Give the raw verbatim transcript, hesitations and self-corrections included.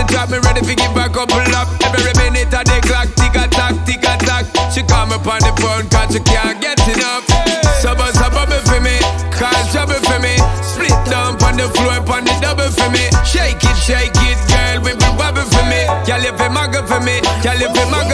top, me ready to give her a couple up. Every minute of the clock, tick a tock, tick a tock. She call me on the phone, cause she can't get enough. So bust a bubble for me, cause trouble for me. Split down on the floor, on the double for me. Shake it, shake it, girl, we will wobble for me. Y'all live in muggle for me, y'all live in muggle.